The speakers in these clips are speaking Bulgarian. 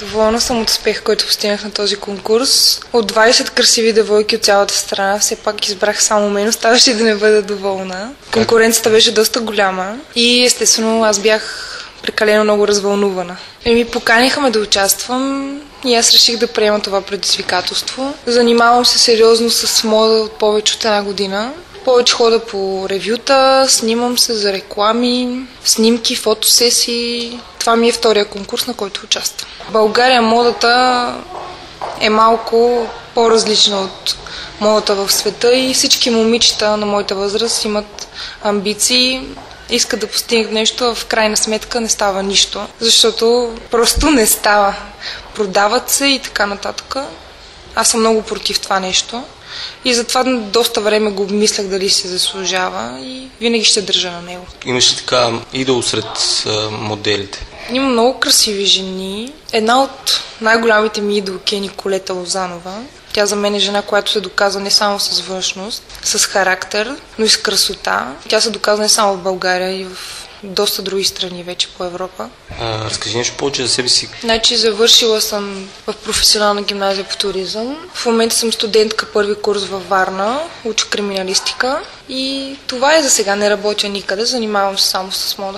Доволна съм от успеха, който постигнах на този конкурс. От 20 красиви девойки от цялата страна, все пак избрах само мен, оставаше да не бъда доволна. Конкуренцията беше доста голяма и естествено аз бях прекалено много развълнувана. Поканиха ме да участвам и аз реших да приема това предизвикателство. Занимавам се сериозно с мода от повече от една година. Повече хода по ревюта, снимам се за реклами, снимки, фотосесии. Това ми е втория конкурс, на който участвам. В България модата е малко по-различна от модата в света и всички момичета на моята възраст имат амбиции, искат да постигнат нещо, а в крайна сметка не става нищо, защото просто не става. Продават се и така нататък. Аз съм много против това нещо и затова доста време го мислях дали се заслужава и винаги ще държа на него. Имаш ли така идол сред моделите? Има много красиви жени. Една от най-голямите ми идолки е Николета Лозанова. Тя за мен е жена, която се доказва не само с външност, с характер, но и с красота. Тя се доказва не само в България, и в доста други страни вече по Европа. Разкажи нещо повече за себе си. Завършила съм в професионална гимназия по туризъм. В момента съм студентка първи курс във Варна, уча криминалистика и това е за сега. Не работя никъде, занимавам се само с мода.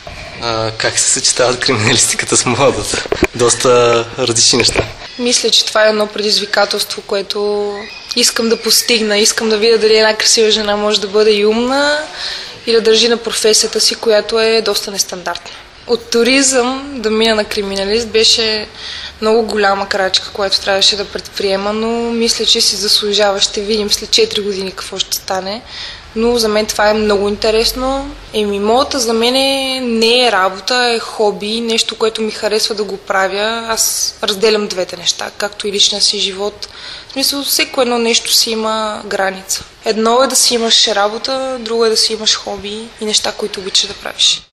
Как се съчетават криминалистиката с модата? Доста различни неща. Мисля, че това е едно предизвикателство, което искам да постигна. Искам да видя дали една красива жена може да бъде и умна и да държи на професията си, която е доста нестандартна. От туризъм да мина на криминалист беше много голяма крачка, която трябваше да предприема, но мисля, че си заслужава. Ще видим след 4 години какво ще стане. Но за мен това е много интересно. Модата за мен не е работа, е хоби, нещо, което ми харесва да го правя. Аз разделям двете неща, както и личния си живот. В смисъл, всеко едно нещо си има граница. Едно е да си имаш работа, друго е да си имаш хоби и неща, които обичаш да правиш.